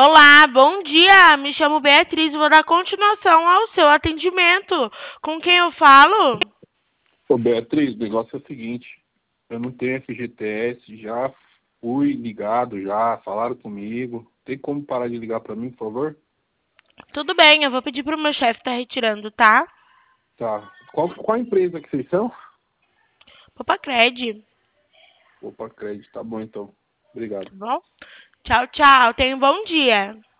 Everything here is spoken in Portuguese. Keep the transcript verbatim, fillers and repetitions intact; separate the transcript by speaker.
Speaker 1: Olá, bom dia. Me chamo Beatriz e vou dar continuação ao seu atendimento. Com quem eu falo?
Speaker 2: Ô Beatriz, o negócio é o seguinte, eu não tenho F G T S, já fui ligado, já falaram comigo. Tem como parar de ligar pra mim, por favor?
Speaker 1: Tudo bem, eu vou pedir pro meu chefe estar retirando, tá?
Speaker 2: Tá. Qual, qual empresa que vocês são?
Speaker 1: Popacred,
Speaker 2: Opa, crédito, tá bom então. Obrigado.
Speaker 1: tá bom? Tchau, tchau. Tenha um bom dia.